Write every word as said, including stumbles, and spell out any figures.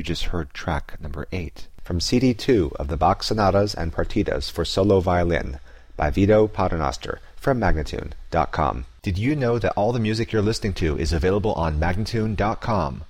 You just heard track number eight. From C D two of the Bach Sonatas and Partitas for Solo Violin by Vito Paternoster from Magnatune dot com. Did you know that all the music you're listening to is available on Magnatune dot com?